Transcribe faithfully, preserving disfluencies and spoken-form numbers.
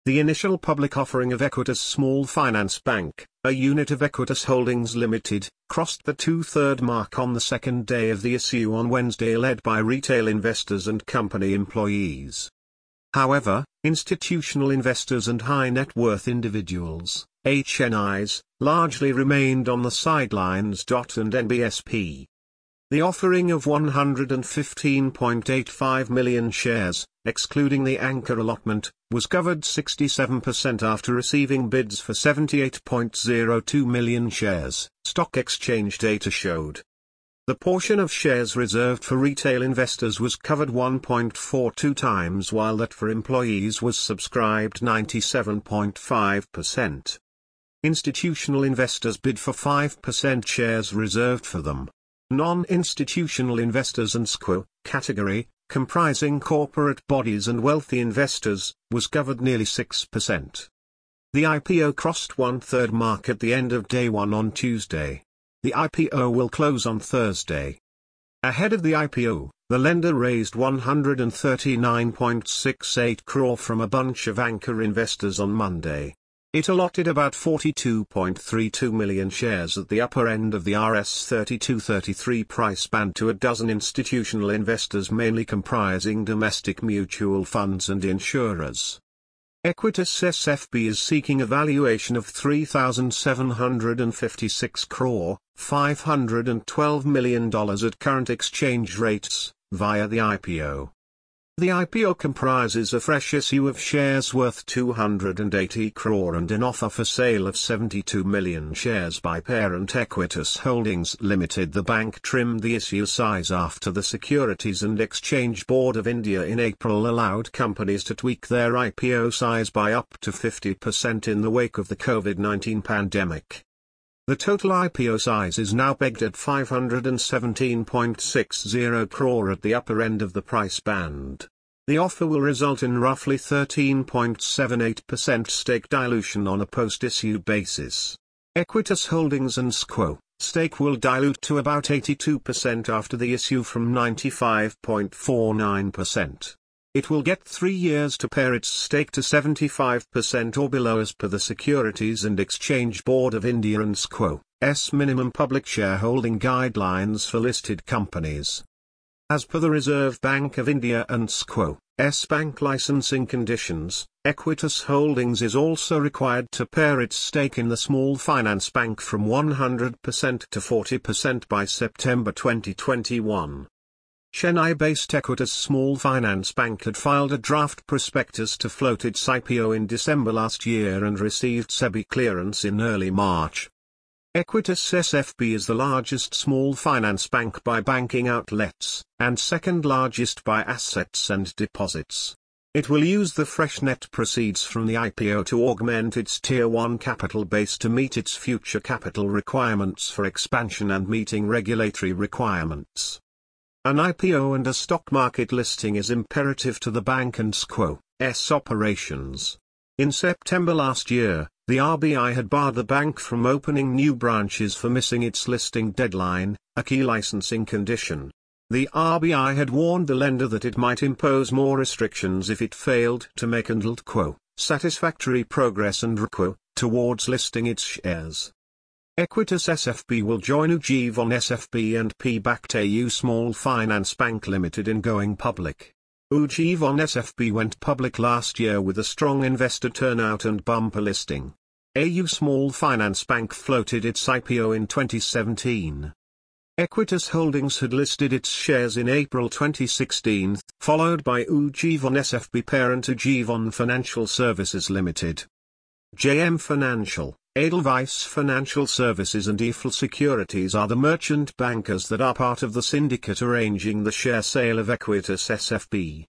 The initial public offering of Equitas Small Finance Bank, a unit of Equitas Holdings Limited, crossed the two-third mark on the second day of the issue on Wednesday, led by retail investors and company employees. However, institutional investors and high-net-worth individuals, H N Is, largely remained on the sidelines. And N B S P. The offering of one hundred fifteen point eight five million shares, excluding the anchor allotment, was covered sixty-seven percent after receiving bids for seventy-eight point zero two million shares, stock exchange data showed. The portion of shares reserved for retail investors was covered one point four two times, while that for employees was subscribed ninety-seven point five percent. Institutional investors bid for five percent shares reserved for them. Non-institutional investors and S Q U category, comprising corporate bodies and wealthy investors, was covered nearly six percent. The I P O crossed one-third mark at the end of day one on Tuesday. The I P O will close on Thursday. Ahead of the I P O, the lender raised one hundred thirty-nine point six eight crore from a bunch of anchor investors on Monday. It allotted about forty-two point three two million shares at the upper end of the R S thirty-two thirty-three price band to a dozen institutional investors, mainly comprising domestic mutual funds and insurers. Equitas S F B is seeking a valuation of three thousand seven hundred fifty-six crore, five hundred twelve million dollars at current exchange rates, via the I P O. The I P O comprises a fresh issue of shares worth two hundred eighty crore and an offer for sale of seventy-two million shares by parent Equitas Holdings Limited. The bank trimmed the issue size after the Securities and Exchange Board of India in April allowed companies to tweak their I P O size by up to fifty percent in the wake of the COVID nineteen pandemic. The total I P O size is now pegged at five hundred seventeen point six zero crore at the upper end of the price band. The offer will result in roughly thirteen point seven eight percent stake dilution on a post-issue basis. Equitas Holdings and S Q U stake will dilute to about eighty-two percent after the issue from ninety-five point four nine percent. It will get three years to pare its stake to seventy-five percent or below as per the Securities and Exchange Board of India and S Q U's minimum public shareholding guidelines for listed companies. As per the Reserve Bank of India and S Q U's bank licensing conditions, Equitas Holdings is also required to pare its stake in the Small Finance Bank from one hundred percent to forty percent by September twenty twenty-one. Chennai-based Equitas Small Finance Bank had filed a draft prospectus to float its I P O in December last year and received SEBI clearance in early March. Equitas S F B is the largest small finance bank by banking outlets, and second largest by assets and deposits. It will use the fresh net proceeds from the I P O to augment its Tier one capital base to meet its future capital requirements for expansion and meeting regulatory requirements. An I P O and a stock market listing is imperative to the bank and S Q U's operations. In September last year, the R B I had barred the bank from opening new branches for missing its listing deadline, a key licensing condition. The R B I had warned the lender that it might impose more restrictions if it failed to make and L T Q U satisfactory progress and R Q U towards listing its shares. Equitas S F B will join Ujjivan S F B and P-backed A U Small Finance Bank Limited in going public. Ujjivan S F B went public last year with a strong investor turnout and bumper listing. A U Small Finance Bank floated its I P O in twenty seventeen. Equitas Holdings had listed its shares in April twenty sixteen, followed by Ujjivan S F B parent Ujjivan Financial Services Limited. J M Financial, Edelweiss Financial Services and Eiffel Securities are the merchant bankers that are part of the syndicate arranging the share sale of Equitas S F B.